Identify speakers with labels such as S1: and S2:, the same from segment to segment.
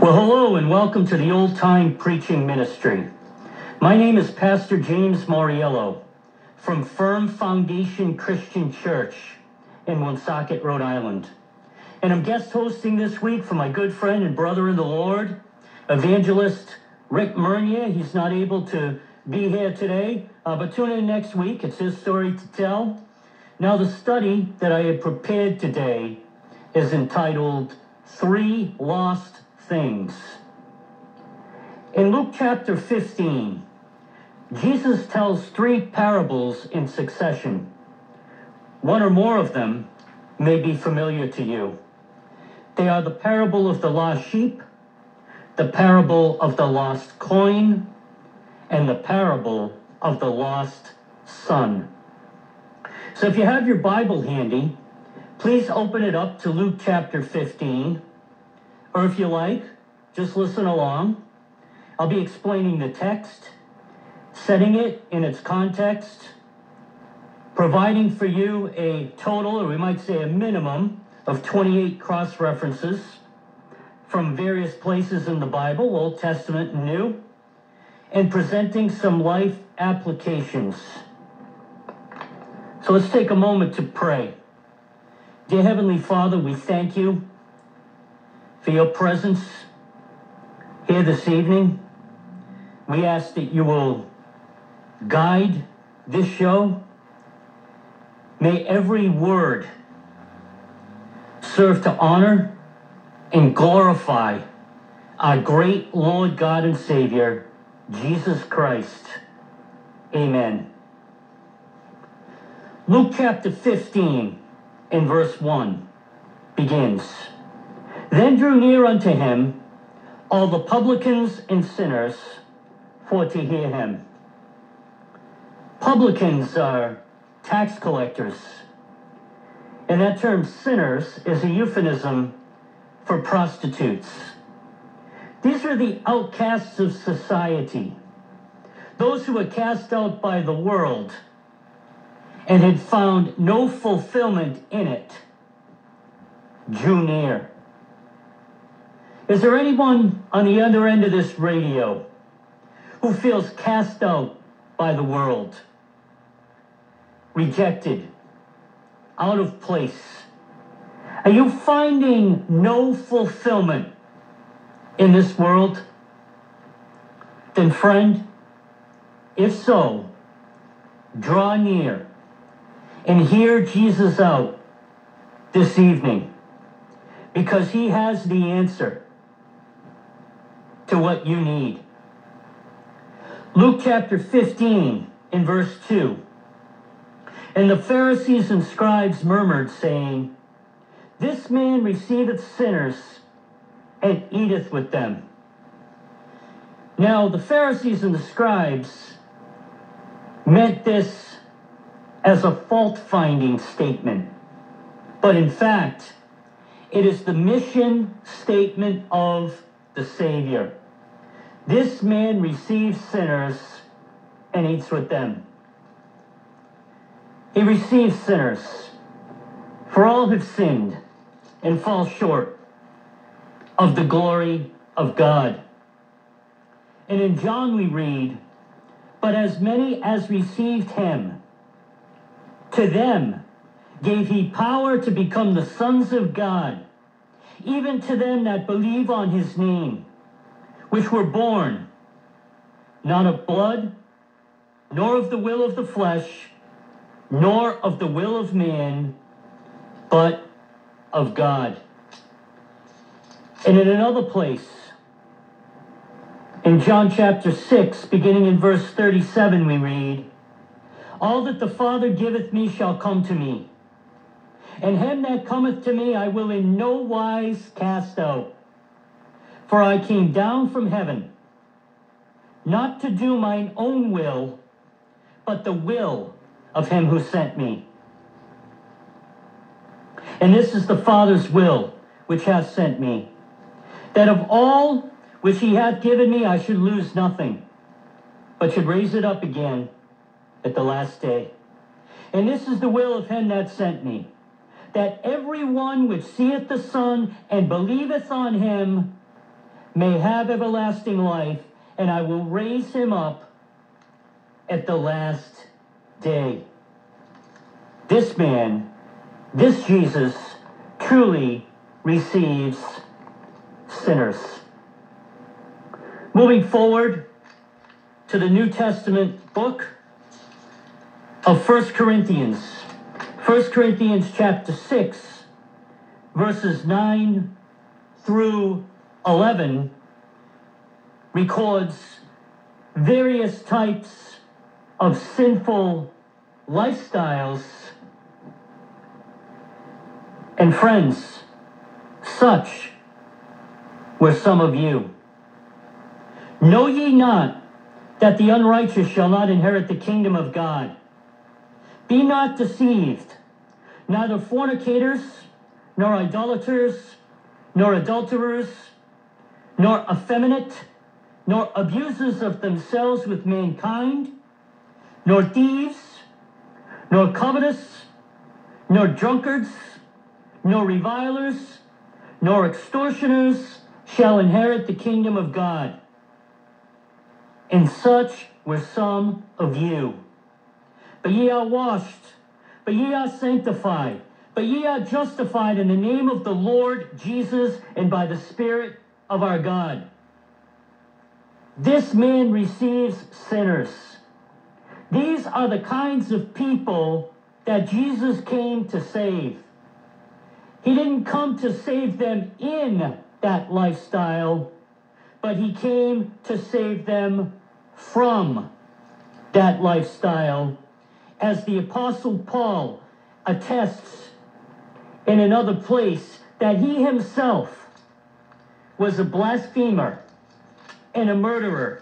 S1: Well, hello and welcome to the Old Time Preaching Ministry. My name is Pastor James Moriello from Firm Foundation Christian Church in Woonsocket, Rhode Island. And I'm guest hosting this week for my good friend and brother in the Lord, evangelist Rick Mernier. He's not able to be here today, but tune in next week. It's his story to tell. Now, the study that I had prepared today is entitled Three Lost Things. In Luke chapter 15, Jesus tells three parables in succession. One or more of them may be familiar to you. They are the parable of the lost sheep, the parable of the lost coin, and the parable of the lost son. So if you have your Bible handy, please open it up to Luke chapter 15. Or if you like, just listen along. I'll be explaining the text, setting it in its context, providing for you a total, or we might say a minimum, of 28 cross-references from various places in the Bible, Old Testament and New, and presenting some life applications. So let's take a moment to pray. Dear Heavenly Father, we thank you for your presence here this evening. We ask that you will guide this show. May every word serve to honor and glorify our great Lord God and Savior, Jesus Christ. Amen. Luke chapter 15 and verse 1 begins. Then drew near unto him all the publicans and sinners for to hear him. Publicans are tax collectors, and that term sinners is a euphemism for prostitutes. These are the outcasts of society, those who were cast out by the world and had found no fulfillment in it, drew near. Is there anyone on the other end of this radio who feels cast out by the world, rejected, out of place? Are you finding no fulfillment in this world? Then, friend, if so, draw near and hear Jesus out this evening, because he has the answer to what you need. Luke chapter 15 in verse 2. And the Pharisees and scribes murmured, saying, This man receiveth sinners and eateth with them. Now the Pharisees and the scribes meant this as a fault-finding statement, but in fact, it is the mission statement of the Savior. This man receives sinners and eats with them. He receives sinners, for all have sinned and fall short of the glory of God. And in John we read, But as many as received him, to them gave he power to become the sons of God, even to them that believe on his name, which were born, not of blood, nor of the will of the flesh, nor of the will of man, but of God. And in another place, in John chapter 6, beginning in verse 37, we read, All that the Father giveth me shall come to me, and him that cometh to me I will in no wise cast out. For I came down from heaven, not to do mine own will, but the will of him who sent me. And this is the Father's will which hath sent me, that of all which he hath given me I should lose nothing, but should raise it up again at the last day. And this is the will of him that sent me, that every one which seeth the Son and believeth on him may have everlasting life, and I will raise him up at the last day. This man, this Jesus, truly receives sinners. Moving forward to the New Testament book of 1 Corinthians. 1 Corinthians chapter 6, verses 9 through 11 records various types of sinful lifestyles. And friends, such were some of you. Know ye not that the unrighteous shall not inherit the kingdom of God? Be not deceived, neither fornicators, nor idolaters, nor adulterers, nor effeminate, nor abusers of themselves with mankind, nor thieves, nor covetous, nor drunkards, nor revilers, nor extortioners shall inherit the kingdom of God. And such were some of you. But ye are washed, but ye are sanctified, but ye are justified in the name of the Lord Jesus and by the Spirit of our God. This man receives sinners. These are the kinds of people that Jesus came to save. He didn't come to save them in that lifestyle, but he came to save them from that lifestyle, as the Apostle Paul attests in another place that he himself was a blasphemer and a murderer.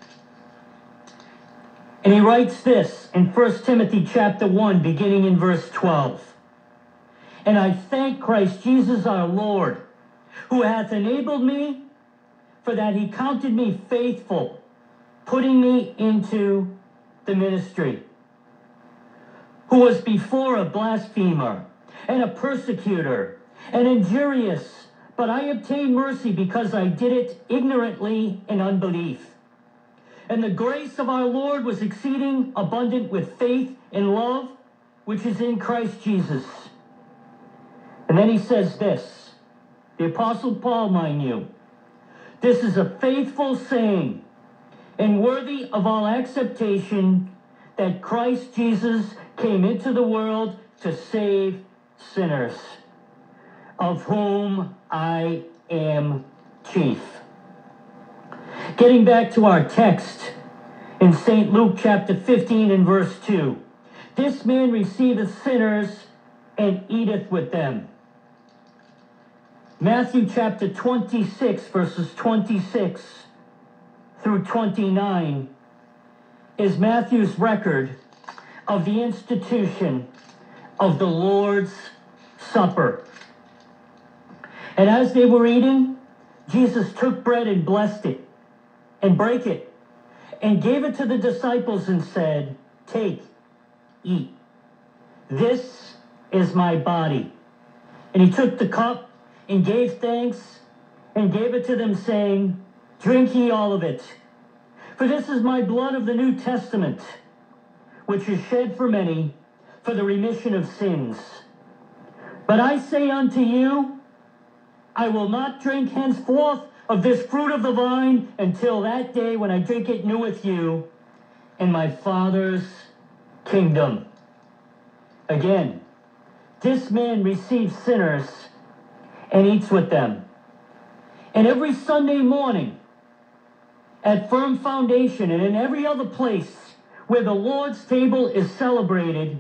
S1: And he writes this in 1 Timothy chapter 1, beginning in verse 12. And I thank Christ Jesus our Lord, who hath enabled me, for that he counted me faithful, putting me into the ministry, who was before a blasphemer and a persecutor and injurious, but I obtained mercy because I did it ignorantly in unbelief. And the grace of our Lord was exceeding abundant with faith and love, which is in Christ Jesus. And then he says this, the Apostle Paul, mind you, this is a faithful saying and worthy of all acceptation, that Christ Jesus came into the world to save sinners, of whom I am chief. Getting back to our text in St. Luke chapter 15 and verse 2, this man receiveth sinners and eateth with them. Matthew chapter 26, verses 26 through 29 is Matthew's record of the institution of the Lord's Supper. And as they were eating, Jesus took bread and blessed it and brake it and gave it to the disciples and said, take, eat. This is my body. And he took the cup and gave thanks and gave it to them, saying, drink ye all of it. For this is my blood of the New Testament, which is shed for many for the remission of sins. But I say unto you, I will not drink henceforth of this fruit of the vine until that day when I drink it new with you in my Father's kingdom. Again, this man receives sinners and eats with them. And every Sunday morning at Firm Foundation and in every other place where the Lord's table is celebrated,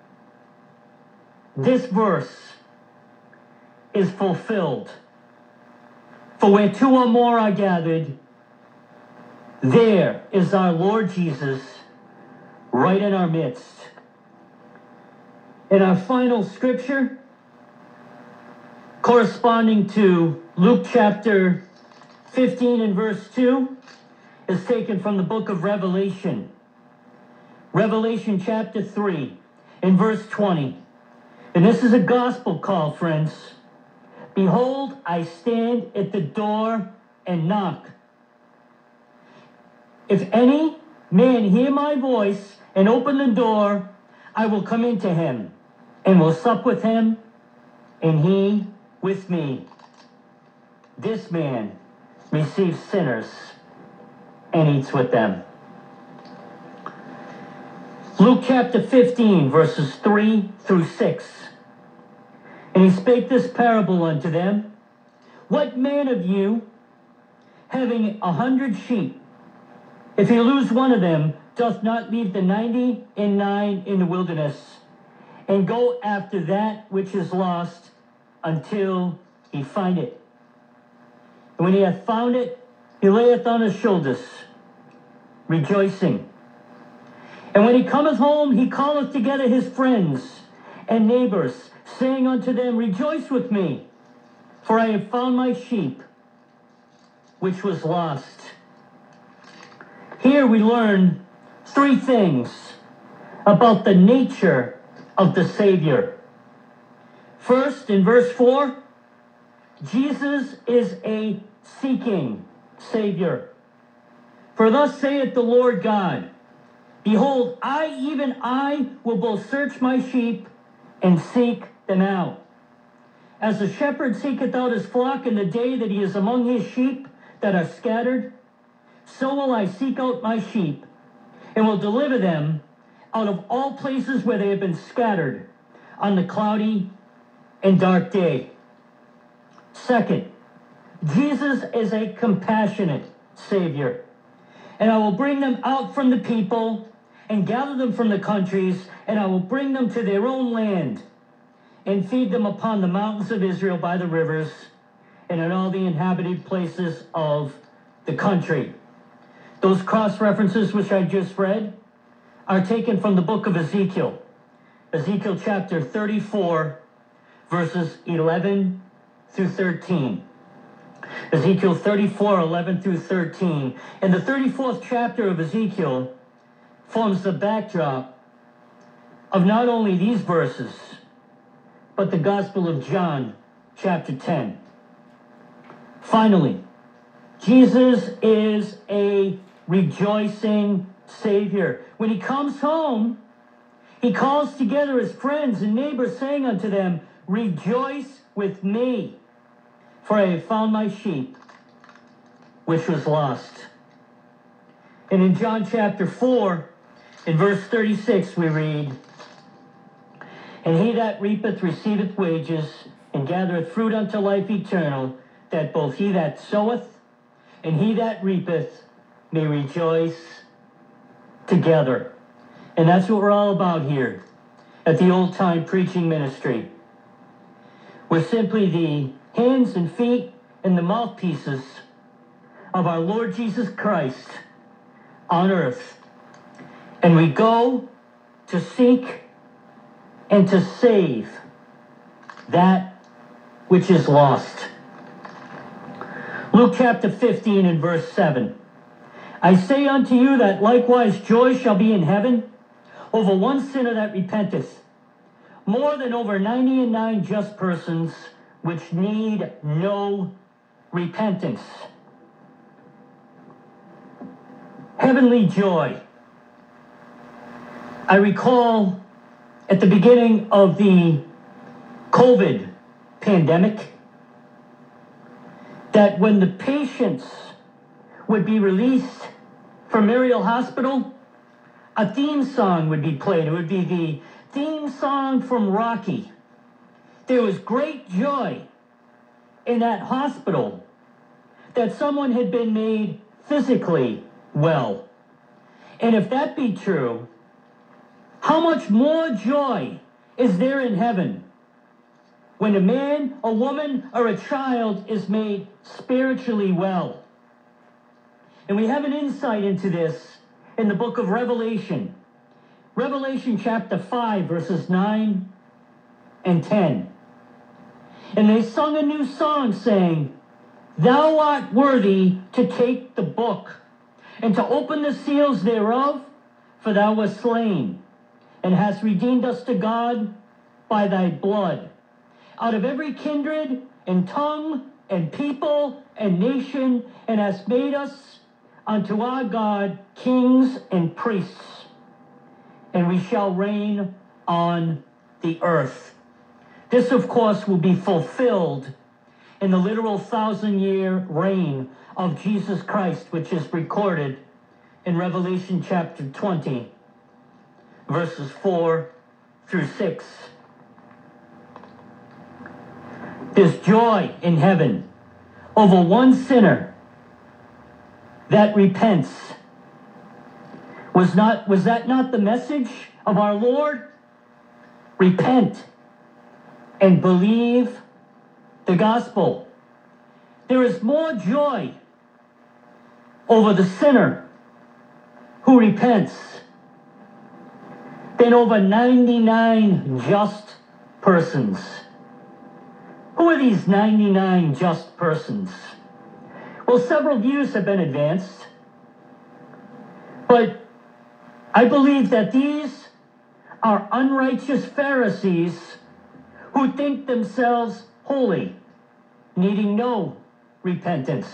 S1: this verse is fulfilled. For where two or more are gathered, there is our Lord Jesus right in our midst. In our final scripture, corresponding to Luke chapter 15 and verse 2, is taken from the book of Revelation. Revelation chapter 3 and verse 20. And this is a gospel call, friends. Behold, I stand at the door and knock. If any man hear my voice and open the door, I will come into him and will sup with him and he with me. This man receives sinners and eats with them. Luke chapter 15, verses 3 through 6. And he spake this parable unto them. What man of you, having 100 sheep, if he lose one of them, doth not leave the 99 in the wilderness, and go after that which is lost until he find it? And when he hath found it, he layeth on his shoulders, rejoicing. And when he cometh home, he calleth together his friends and neighbors, saying unto them, Rejoice with me, for I have found my sheep, which was lost. Here we learn three things about the nature of the Savior. First, in verse 4, Jesus is a seeking Savior. For thus saith the Lord God, Behold, even I, will both search my sheep and seek them out. As the shepherd seeketh out his flock in the day that he is among his sheep that are scattered, so will I seek out my sheep, and will deliver them out of all places where they have been scattered on the cloudy and dark day. Second, Jesus is a compassionate Savior, and I will bring them out from the people and gather them from the countries, and I will bring them to their own land and feed them upon the mountains of Israel by the rivers and in all the inhabited places of the country. Those cross-references which I just read are taken from the book of Ezekiel. Ezekiel chapter 34, verses 11 through 13. Ezekiel 34, 11 through 13. And the 34th chapter of Ezekiel forms the backdrop of not only these verses, but the Gospel of John, chapter 10. Finally, Jesus is a rejoicing Savior. When he comes home, he calls together his friends and neighbors, saying unto them, Rejoice with me, for I have found my sheep, which was lost. And in John chapter 4, in verse 36, we read, And he that reapeth receiveth wages, and gathereth fruit unto life eternal, that both he that soweth and he that reapeth may rejoice together. And that's what we're all about here at the Old Time Preaching Ministry. We're simply the hands and feet and the mouthpieces of our Lord Jesus Christ on earth. And we go to seek and to save that which is lost. Luke chapter 15 and verse 7. I say unto you that likewise joy shall be in heaven over one sinner that repenteth, more than over 99 just persons which need no repentance. Heavenly joy. I recall at the beginning of the COVID pandemic that when the patients would be released from Mariel Hospital, a theme song would be played. It would be the theme song from Rocky. There was great joy in that hospital that someone had been made physically well. And if that be true, how much more joy is there in heaven when a man, a woman, or a child is made spiritually well? And we have an insight into this in the book of Revelation. Revelation chapter 5, verses 9 and 10. And they sung a new song, saying, Thou art worthy to take the book, and to open the seals thereof, for thou wast slain, and hast redeemed us to God by thy blood, out of every kindred, and tongue, and people and nation, and hast made us unto our God kings and priests, and we shall reign on the earth. This, of course, will be fulfilled in the literal 1,000-year reign of Jesus Christ, which is recorded in Revelation chapter 20, verses 4 through 6. There's joy in heaven over one sinner that repents. Was that not the message of our Lord? Repent and believe the gospel. There is more joy over the sinner who repents than over 99 just persons. Who are these 99 just persons? Well, several views have been advanced, but I believe that these are unrighteous Pharisees who think themselves holy, needing no repentance.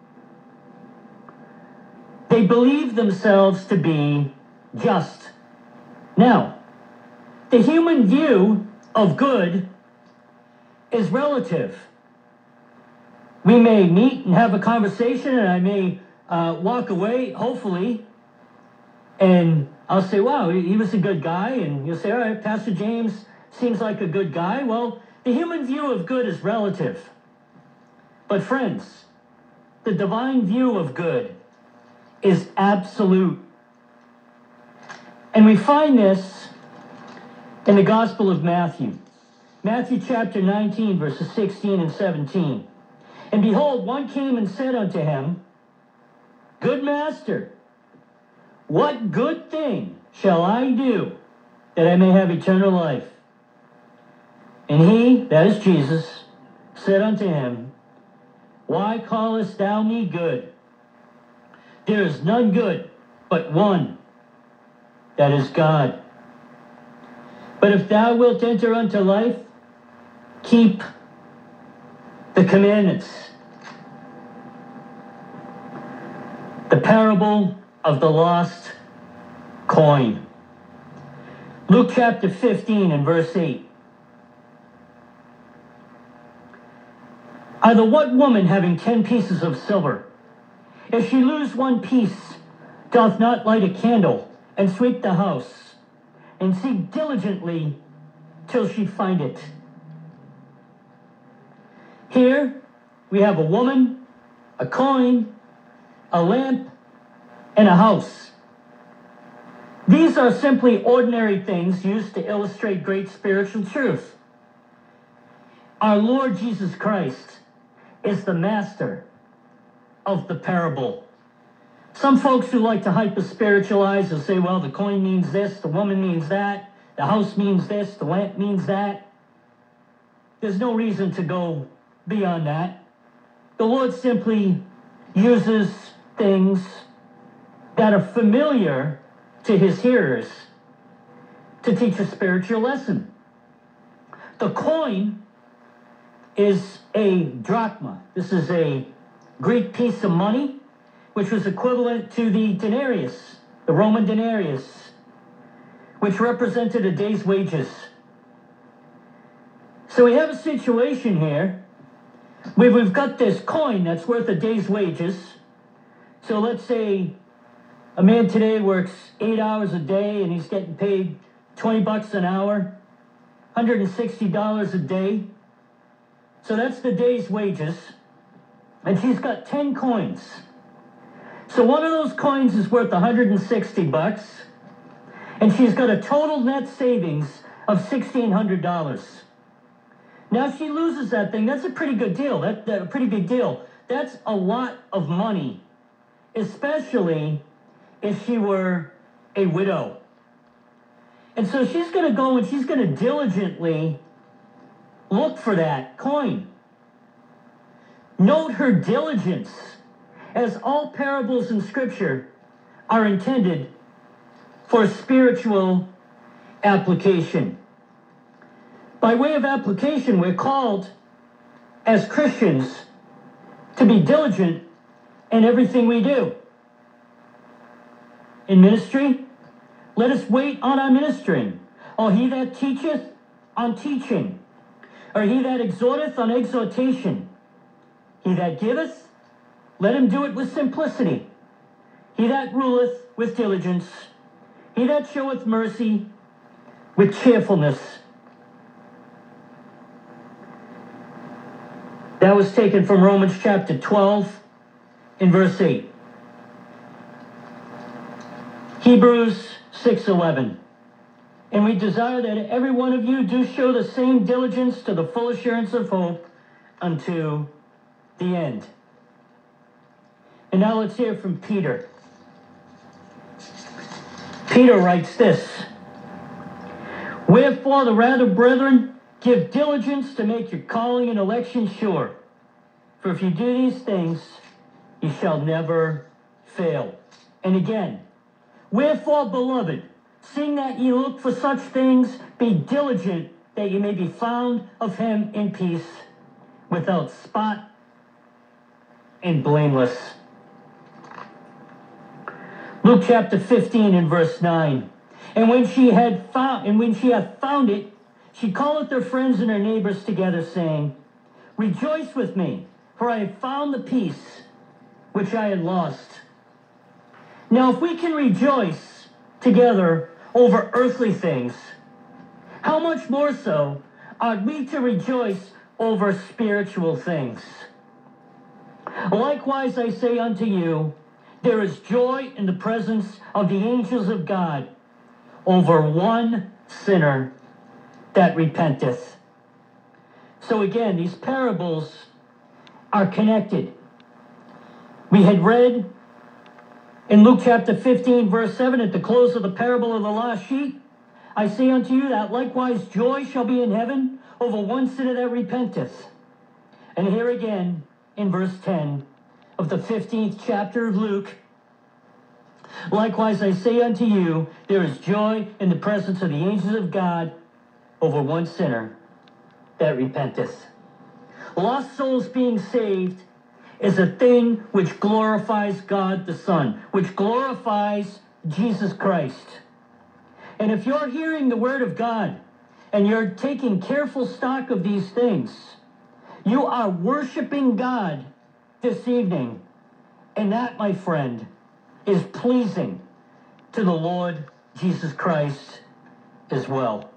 S1: They believe themselves to be just. Now, the human view of good is relative. We may meet and have a conversation, and I may walk away, hopefully, and I'll say, wow, he was a good guy. And you'll say, all right, Pastor James seems like a good guy. Well, the human view of good is relative. But friends, the divine view of good is absolute. And we find this in the Gospel of Matthew. Matthew chapter 19, verses 16 and 17. And behold, one came and said unto him, Good master, what good thing shall I do that I may have eternal life? And he, that is Jesus, said unto him, Why callest thou me good? There is none good but one, that is God. But if thou wilt enter unto life, keep the commandments. The parable of the lost coin. Luke chapter 15 and verse 8. Either what woman having 10 pieces of silver, if she lose one piece, doth not light a candle and sweep the house, and seek diligently till she find it? Here we have a woman, a coin, a lamp, and a house. These are simply ordinary things used to illustrate great spiritual truth. Our Lord Jesus Christ is the master of the parable. Some folks who like to hyper-spiritualize will say, well, the coin means this, the woman means that, the house means this, the lamp means that. There's no reason to go beyond that. The Lord simply uses things that are familiar to his hearers to teach a spiritual lesson. The coin is a drachma. This is a Greek piece of money, which was equivalent to the denarius, the Roman denarius, which represented a day's wages. So we have a situation here where we've got this coin that's worth a day's wages. So let's say a man today works 8 hours a day and he's getting paid $20 an hour, $160 a day. So that's the day's wages. And she's got 10 coins. So one of those coins is worth $160, and she's got a total net savings of $1,600. Now, if she loses that thing, that's a pretty good deal. That's a pretty big deal. That's a lot of money, especially if she were a widow. And so she's going to go and she's going to diligently look for that coin. Note her diligence, as all parables in Scripture are intended for spiritual application. By way of application, we're called as Christians to be diligent in everything we do. In ministry, let us wait on our ministering. Or he that teacheth, on teaching. Or he that exhorteth, on exhortation. He that giveth, let him do it with simplicity. He that ruleth, with diligence. He that showeth mercy, with cheerfulness. That was taken from Romans chapter 12, in verse 8. Hebrews 6:11. And we desire that every one of you do show the same diligence to the full assurance of hope unto the end. And now let's hear from Peter. Peter writes this: Wherefore the rather, brethren, give diligence to make your calling and election sure. For if you do these things, you shall never fail. And again, wherefore, beloved, seeing that ye look for such things, be diligent that ye may be found of him in peace, without spot and blameless. Luke chapter 15 and verse 9. And when she hath found it, she calleth her friends and her neighbors together, saying, Rejoice with me, for I have found the peace which I had lost. Now, if we can rejoice together over earthly things, how much more so are we to rejoice over spiritual things? Likewise, I say unto you, there is joy in the presence of the angels of God over one sinner that repenteth. So again, these parables are connected. We had read in Luke chapter 15, verse 7, at the close of the parable of the lost sheep, I say unto you that likewise joy shall be in heaven over one sinner that repenteth. And here again, in verse 10 of the 15th chapter of Luke, likewise I say unto you, there is joy in the presence of the angels of God over one sinner that repenteth. Lost souls being saved is a thing which glorifies God the Son, which glorifies Jesus Christ. And if you're hearing the word of God and you're taking careful stock of these things, you are worshiping God this evening. And that, my friend, is pleasing to the Lord Jesus Christ as well.